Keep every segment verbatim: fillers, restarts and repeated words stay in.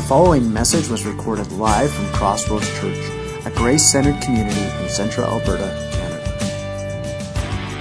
following message was recorded live from Crossroads Church, a grace-centered community in central Alberta, Canada.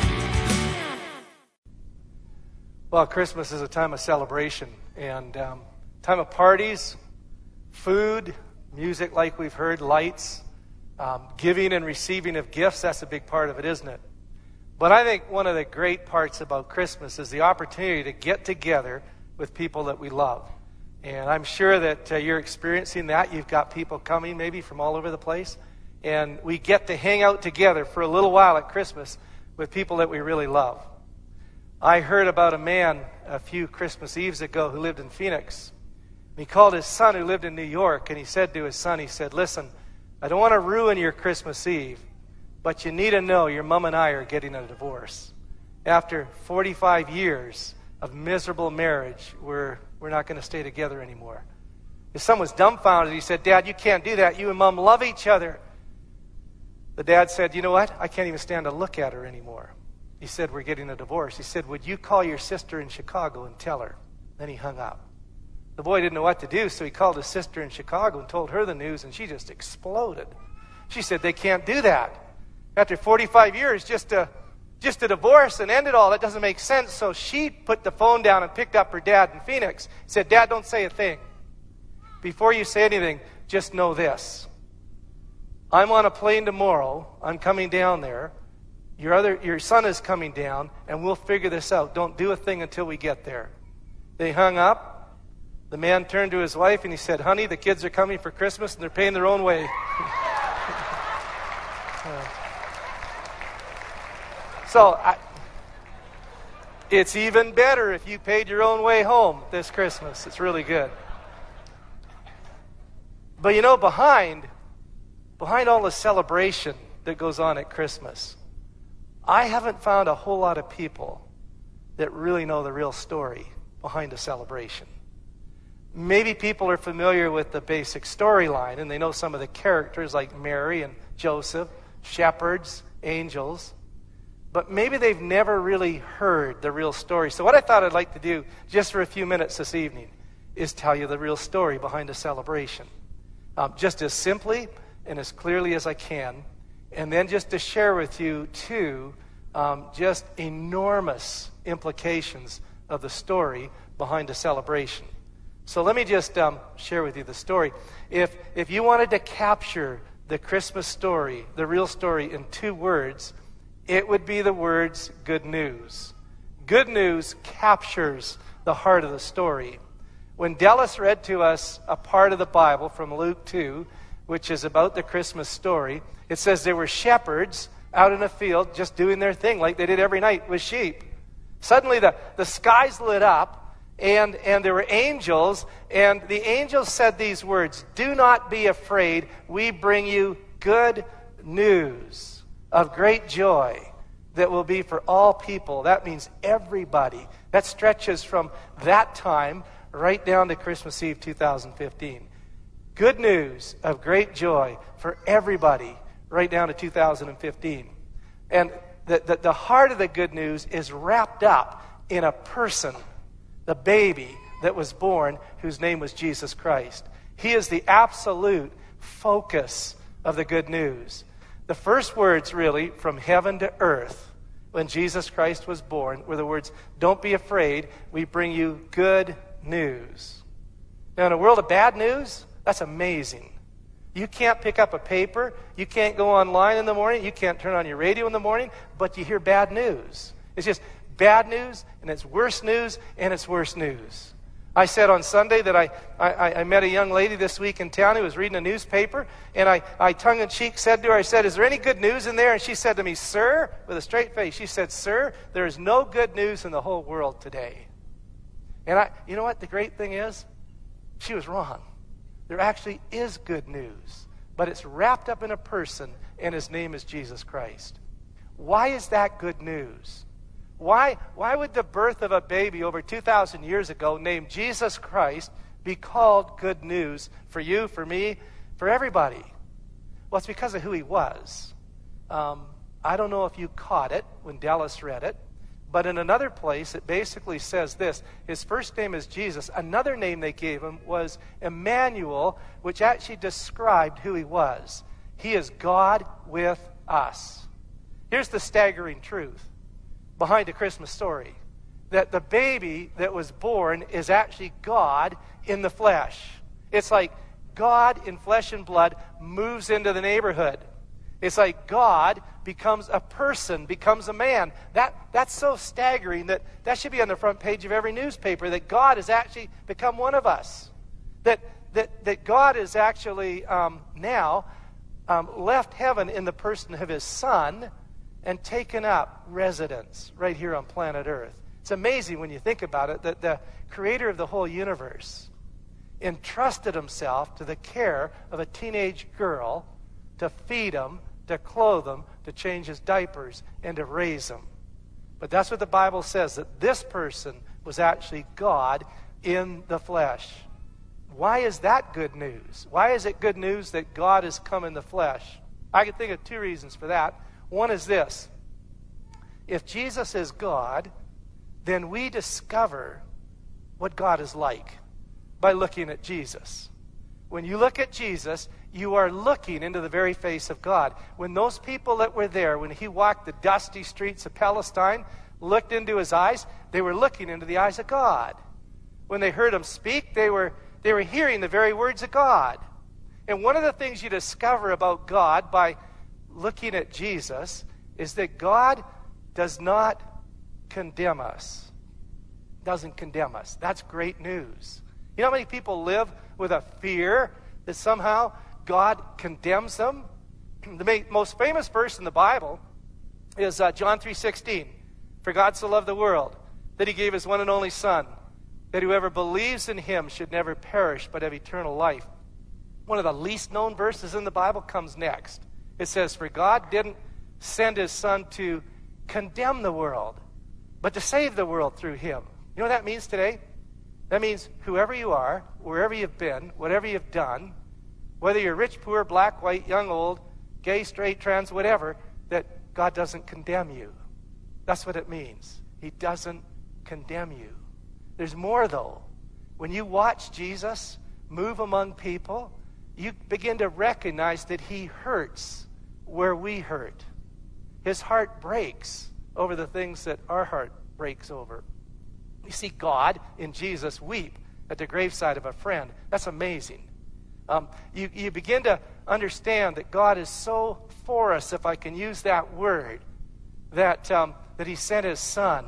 Well, Christmas is a time of celebration and um, time of parties, food, music like we've heard, lights, um, giving and receiving of gifts. That's a big part of it, isn't it? But I think one of the great parts about Christmas is the opportunity to get together with people that we love. And I'm sure that uh, you're experiencing that. You've got people coming maybe from all over the place. And we get to hang out together for a little while at Christmas with people that we really love. I heard about a man a few Christmas Eves ago who lived in Phoenix. He called his son who lived in New York, and he said to his son, he said, "Listen, I don't want to ruin your Christmas Eve, but you need to know your mom and I are getting a divorce. After forty-five years of miserable marriage, we're we're not going to stay together anymore." His son was dumbfounded. He said, "Dad, you can't do that. You and Mom love each other." The dad said, "You know what? I can't even stand to look at her anymore." He said, "We're getting a divorce." He said, "Would you call your sister in Chicago and tell her?" Then he hung up. The boy didn't know what to do, so he called his sister in Chicago and told her the news, and she just exploded. She said, "They can't do that. After forty-five years, just to, just to divorce and end it all, that doesn't make sense." So she put the phone down and picked up her dad in Phoenix. Said, "Dad, don't say a thing. Before you say anything, just know this. I'm on a plane tomorrow. I'm coming down there. Your other, your son is coming down, and we'll figure this out. Don't do a thing until we get there." They hung up. The man turned to his wife and he said, "Honey, the kids are coming for Christmas and they're paying their own way." uh, so I, it's even better if you paid your own way home this Christmas. It's really good. But you know, behind, behind all the celebration that goes on at Christmas, I haven't found a whole lot of people that really know the real story behind a celebration. Maybe people are familiar with the basic storyline and they know some of the characters like Mary and Joseph, shepherds, angels, but maybe they've never really heard the real story. So what I thought I'd like to do just for a few minutes this evening is tell you the real story behind a celebration. Um, just as simply and as clearly as I can. And then just to share with you, too, um, just enormous implications of the story behind a celebration. So let me just um, share with you the story. If if you wanted to capture the Christmas story, the real story, in two words, it would be the words good news. Good news captures the heart of the story. When Dallas read to us a part of the Bible from Luke two, which is about the Christmas story, it says there were shepherds out in a field just doing their thing like they did every night with sheep. Suddenly the, the skies lit up, and, and there were angels, and the angels said these words, "Do not be afraid, we bring you good news of great joy that will be for all people." That means everybody. That stretches from that time right down to Christmas Eve two thousand fifteen. Good news of great joy for everybody right down to two thousand fifteen. And the, the, the heart of the good news is wrapped up in a person, the baby that was born, whose name was Jesus Christ. He is the absolute focus of the good news. The first words, really, from heaven to earth, when Jesus Christ was born, were the words, "Don't be afraid, we bring you good news." Now, in a world of bad news, that's amazing. You can't pick up a paper, you can't go online in the morning, you can't turn on your radio in the morning, but you hear bad news. It's just bad news, and it's worse news, and it's worse news. I said on Sunday that I, I, I met a young lady this week in town who was reading a newspaper, and I, I tongue-in-cheek said to her, I said, "Is there any good news in there?" And she said to me, "Sir," with a straight face, she said, "Sir, there is no good news in the whole world today." And I, you know what the great thing is? She was wrong. There actually is good news, but it's wrapped up in a person, and his name is Jesus Christ. Why is that good news? Why, why would the birth of a baby over two thousand years ago named Jesus Christ be called good news for you, for me, for everybody? Well, it's because of who he was. Um, I don't know if you caught it when Dallas read it, But in another place, it basically says this. His first name is Jesus. Another name they gave him was Emmanuel, which actually described who he was. He is God with us. Here's the staggering truth behind a Christmas story. That the baby that was born is actually God in the flesh. It's like God in flesh and blood moves into the neighborhood. It's like God becomes a person, becomes a man. That, that's so staggering that that should be on the front page of every newspaper, that God has actually become one of us. That, that, that God is actually um, now um, left heaven in the person of his Son and taken up residence right here on planet Earth. It's amazing when you think about it that the creator of the whole universe entrusted himself to the care of a teenage girl to feed him, to clothe him, to change his diapers, and to raise him. But that's what the Bible says, that this person was actually God in the flesh. Why is that good news? Why is it good news that God has come in the flesh? I can think of two reasons for that. One is this. If Jesus is God, then we discover what God is like by looking at Jesus. When you look at Jesus, you are looking into the very face of God. When those people that were there, when he walked the dusty streets of Palestine, looked into his eyes, they were looking into the eyes of God. When they heard him speak, they were, they were hearing the very words of God. And one of the things you discover about God by looking at Jesus is that God does not condemn us. Doesn't condemn us. That's great news. You know how many people live with a fear that somehow God condemns them? The most famous verse in the Bible is uh, John three sixteen. For God so loved the world that he gave his one and only Son, that whoever believes in him should never perish but have eternal life. One of the least known verses in the Bible comes next. It says, for God didn't send his Son to condemn the world, but to save the world through him. You know what that means today? That means whoever you are, wherever you've been, whatever you've done, whether you're rich, poor, black, white, young, old, gay, straight, trans, whatever, that God doesn't condemn you. That's what it means. He doesn't condemn you. There's more, though. When you watch Jesus move among people, you begin to recognize that he hurts where we hurt. His heart breaks over the things that our heart breaks over. You see God in Jesus weep at the graveside of a friend. That's amazing. Um, you, you begin to understand that God is so for us, if I can use that word, that, um, that he sent his Son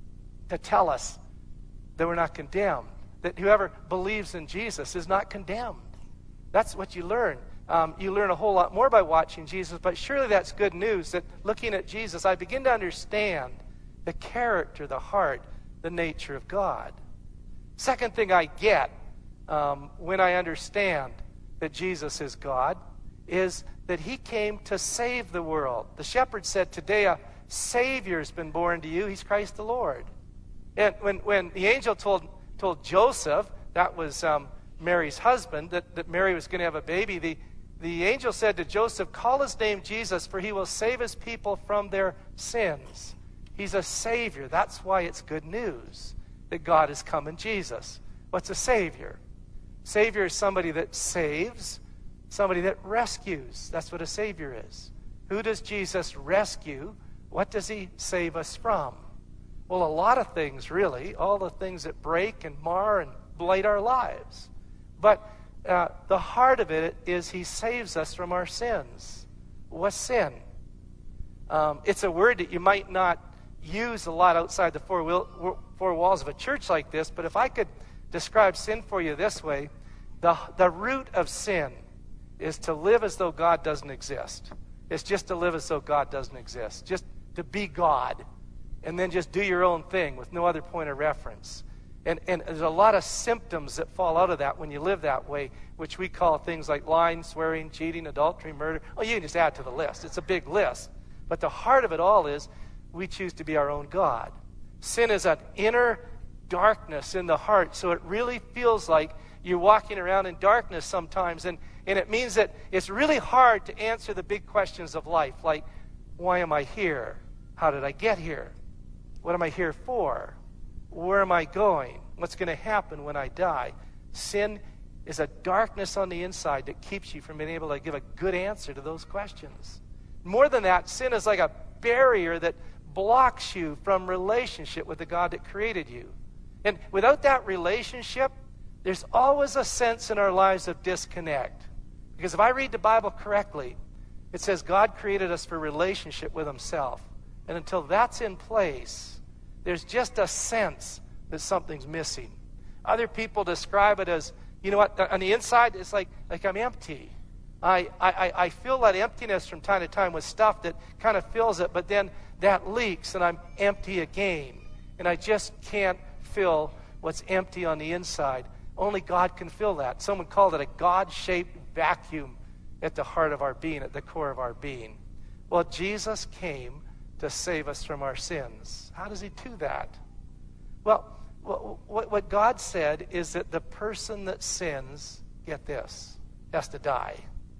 to tell us that we're not condemned, that whoever believes in Jesus is not condemned. That's what you learn. Um, you learn a whole lot more by watching Jesus, but surely that's good news that looking at Jesus, I begin to understand the character, the heart, the nature of God. Second thing I get um, when I understand that Jesus is God is that he came to save the world. The shepherd said, today a Savior has been born to you. He's Christ the Lord. And when, when the angel told, told Joseph, that was um, Mary's husband, that, that Mary was going to have a baby, the, the angel said to Joseph, call his name Jesus, for he will save his people from their sins. He's a Savior. That's why it's good news that God has come in Jesus. What's a Savior? Savior is somebody that saves, somebody that rescues. That's what a Savior is. Who does Jesus rescue? What does he save us from? Well, a lot of things, really. All the things that break and mar and blight our lives. But uh, the heart of it is he saves us from our sins. What's sin? Um, it's a word that you might not use a lot outside the four, wheel, four walls of a church like this, but if I could describe sin for you this way, the, the root of sin is to live as though God doesn't exist. It's just to live as though God doesn't exist. Just to be God and then just do your own thing with no other point of reference. And, and there's a lot of symptoms that fall out of that when you live that way, which we call things like lying, swearing, cheating, adultery, murder. Oh, you can just add to the list. It's a big list. But the heart of it all is we choose to be our own God. Sin is an inner darkness in the heart, so it really feels like you're walking around in darkness sometimes, and, and it means that it's really hard to answer the big questions of life, like, why am I here? How did I get here? What am I here for? Where am I going? What's going to happen when I die? Sin is a darkness on the inside that keeps you from being able to give a good answer to those questions. More than that, sin is like a barrier that blocks you from relationship with the God that created you. And without that relationship, there's always a sense in our lives of disconnect. Because if I read the Bible correctly, it says God created us for relationship with himself. And until that's in place, there's just a sense that something's missing. Other people describe it as, you know what, on the inside, it's like, like I'm empty. I, I, I feel that emptiness from time to time with stuff that kind of fills it, but then that leaks and I'm empty again. And I just can't fill what's empty on the inside. Only God can fill that. Someone called it a God-shaped vacuum at the heart of our being, at the core of our being. Well, Jesus came to save us from our sins. How does he do that? Well, what, what God said is that the person that sins, get this, has to die.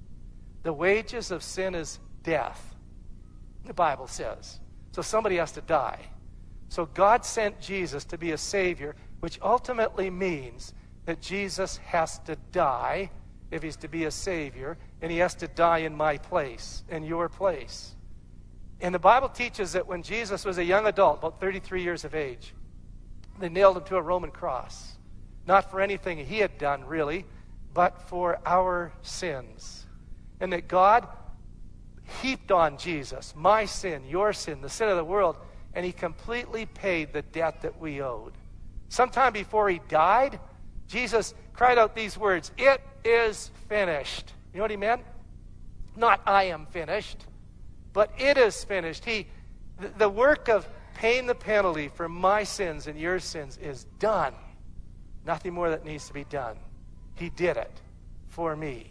The wages of sin is death, the Bible says. So somebody has to die. So God sent Jesus to be a Savior, which ultimately means that Jesus has to die if he's to be a Savior, and he has to die in my place, in your place. And the Bible teaches that when Jesus was a young adult, about thirty-three years of age, they nailed him to a Roman cross. Not for anything he had done, really, but for our sins. And that God heaped on Jesus my sin, your sin, the sin of the world, and he completely paid the debt that we owed. Sometime before he died, Jesus cried out these words, "It is finished." You know what he meant? Not "I am finished," but "it is finished." He, the work of paying the penalty for my sins and your sins is done. Nothing more that needs to be done. He did it for me.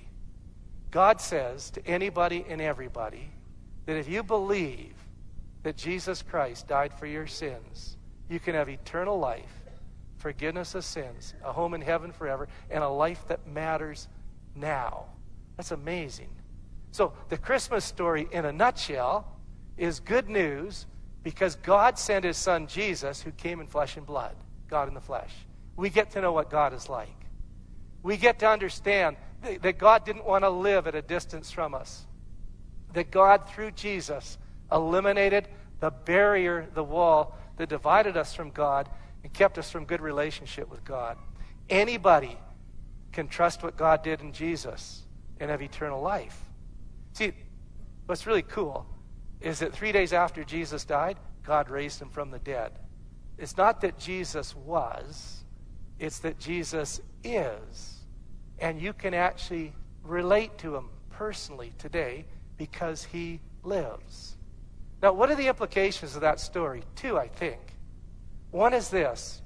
God says to anybody and everybody that if you believe that Jesus Christ died for your sins, you can have eternal life, forgiveness of sins, a home in heaven forever, and a life that matters now. That's amazing. So the Christmas story in a nutshell is good news because God sent his son Jesus, who came in flesh and blood, God in the flesh. We get to know what God is like. We get to understand that God didn't want to live at a distance from us. That God, through Jesus, eliminated the barrier, the wall that divided us from God and kept us from good relationship with God. Anybody can trust what God did in Jesus and have eternal life. See, what's really cool is that three days after Jesus died, God raised him from the dead. It's not that Jesus was, it's that Jesus is. And you can actually relate to him personally today because he lives. Now, what are the implications of that story? Two, I think. One is this.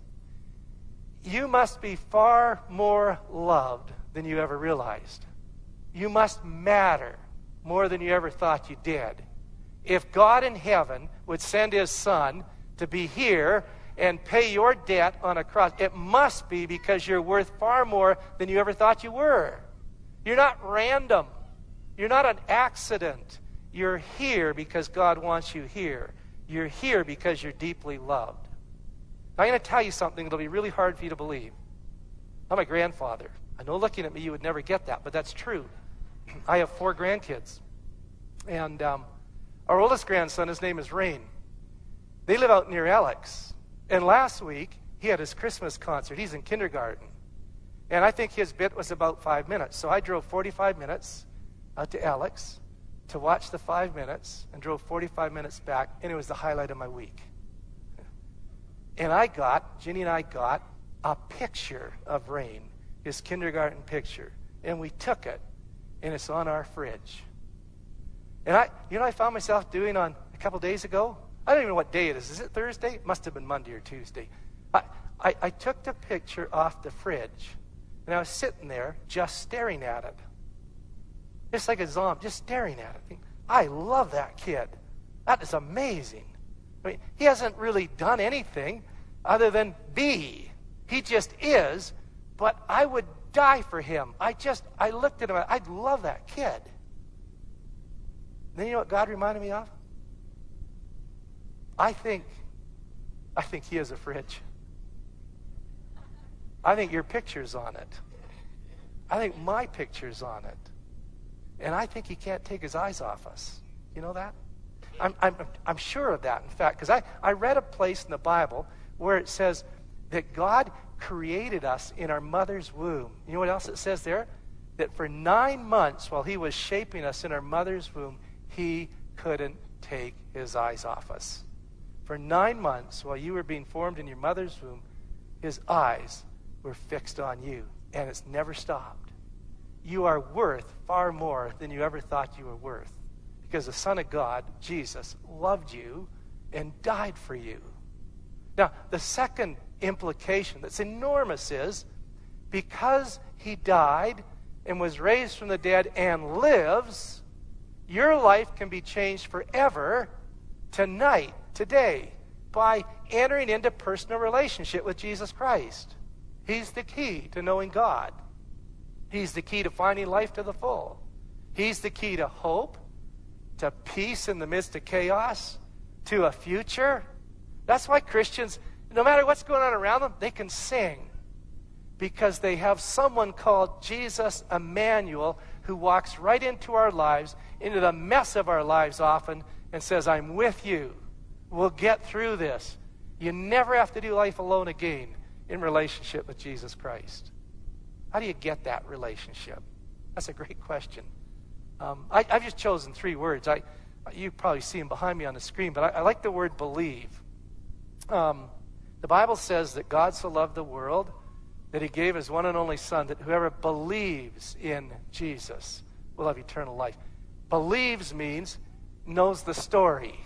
You must be far more loved than you ever realized. You must matter more than you ever thought you did. If God in heaven would send his son to be here and pay your debt on a cross, it must be because you're worth far more than you ever thought you were. You're not random. You're not an accident. You're here because God wants you here. You're here because you're deeply loved. Now, I'm going to tell you something that'll be really hard for you to believe. I'm a grandfather. I know looking at me you would never get that, but that's true. I have four grandkids. And um, our oldest grandson, his name is Rain. They live out near Alex. And last week, he had his Christmas concert. He's in kindergarten. And I think his bit was about five minutes. So I drove forty-five minutes out to Alex to watch the five minutes and drove forty-five minutes back, and it was the highlight of my week. And I got, Ginny and I got, a picture of Rain, his kindergarten picture. And we took it, and it's on our fridge. And I, you know what I found myself doing on a couple days ago? I don't even know what day it is. Is it Thursday? It must have been Monday or Tuesday. I, I, I took the picture off the fridge, and I was sitting there just staring at it. Just like a zombie, just staring at it. I love that kid. That is amazing. I mean, he hasn't really done anything other than be. He just is, but I would die for him. I just, I looked at him, I love that kid. Then you know what God reminded me of? I think I think he has a fridge. I think your picture's on it. I think my picture's on it. And I think he can't take his eyes off us. You know that? I'm, I'm, I'm sure of that, in fact, because I, I read a place in the Bible where it says that God created us in our mother's womb. You know what else it says there? That for nine months while he was shaping us in our mother's womb, he couldn't take his eyes off us. For nine months while you were being formed in your mother's womb, his eyes were fixed on you, and it's never stopped. You are worth far more than you ever thought you were worth, because the Son of God, Jesus, loved you and died for you. Now, the second implication that's enormous is, because he died and was raised from the dead and lives, your life can be changed forever tonight, today, by entering into personal relationship with Jesus Christ. He's the key to knowing God. He's the key to finding life to the full. He's the key to hope, to peace in the midst of chaos, to a future. That's why Christians, no matter what's going on around them, they can sing, because they have someone called Jesus Emmanuel who walks right into our lives, into the mess of our lives often, and says, I'm with you. We'll get through this. You never have to do life alone again in relationship with Jesus Christ. How do you get that relationship? That's a great question. Um, I, I've just chosen three words. I, you probably see them behind me on the screen, but I, I like the word believe. Um, the Bible says that God so loved the world that he gave his one and only Son, that whoever believes in Jesus will have eternal life. Believes means knows the story,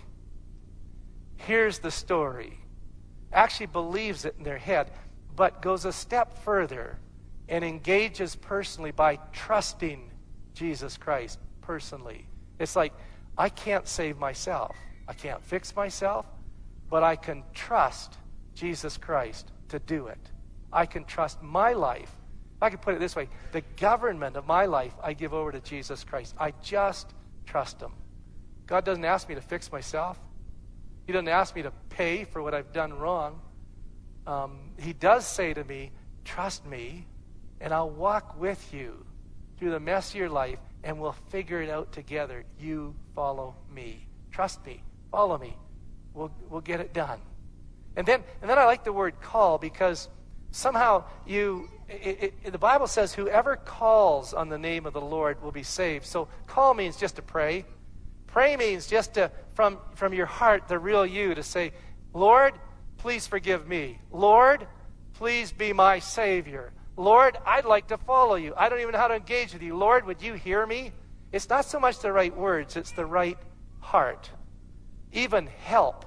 hears the story, actually believes it in their head, but goes a step further and engages personally by trusting Jesus Christ personally. It's like, I can't save myself. I can't fix myself, but I can trust Jesus Christ to do it. I can trust my life. I can put it this way, the government of my life I give over to Jesus Christ. I just trust him. God doesn't ask me to fix myself. He doesn't ask me to pay for what I've done wrong. Um, he does say to me, trust me, and I'll walk with you through the mess of your life, and we'll figure it out together. You follow me. Trust me. Follow me. We'll, we'll get it done. And then, and then I like the word call, because somehow you, it, it, the Bible says whoever calls on the name of the Lord will be saved. So call means just to pray. Pray means just to, from, from your heart, the real you, to say, Lord, please forgive me. Lord, please be my Savior. Lord, I'd like to follow you. I don't even know how to engage with you. Lord, would you hear me? It's not so much the right words, it's the right heart. Even help,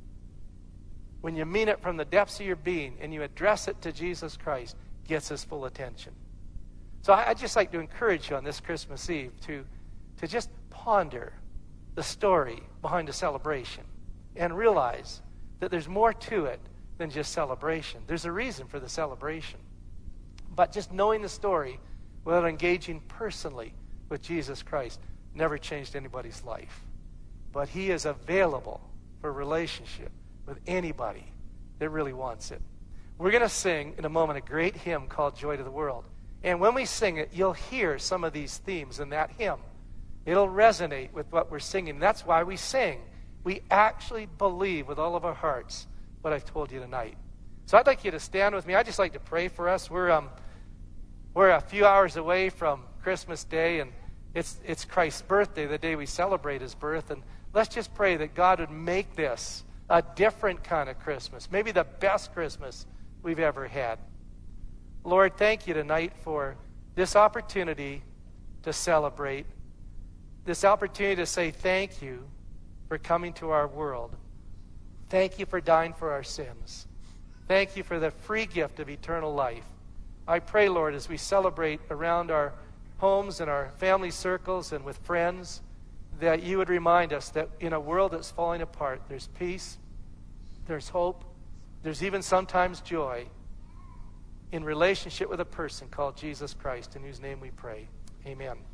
when you mean it from the depths of your being and you address it to Jesus Christ, gets his full attention. So I'd just like to encourage you on this Christmas Eve to, to just ponder the story behind the celebration and realize that there's more to it than just celebration. There's a reason for the celebration. But just knowing the story without engaging personally with Jesus Christ never changed anybody's life. But he is available for a relationship with anybody that really wants it. We're going to sing in a moment a great hymn called Joy to the World. And when we sing it, you'll hear some of these themes in that hymn. It'll resonate with what we're singing. That's why we sing. We actually believe with all of our hearts what I've told you tonight. So I'd like you to stand with me. I'd just like to pray for us. We're um, we're a few hours away from Christmas Day, and it's it's Christ's birthday, the day we celebrate his birth. And let's just pray that God would make this a different kind of Christmas, maybe the best Christmas we've ever had. Lord, thank you tonight for this opportunity to celebrate, this opportunity to say thank you for coming to our world. Thank you for dying for our sins. Thank you for the free gift of eternal life. I pray, Lord, as we celebrate around our homes and our family circles and with friends, that you would remind us that in a world that's falling apart, there's peace, there's hope, there's even sometimes joy in relationship with a person called Jesus Christ, in whose name we pray. Amen.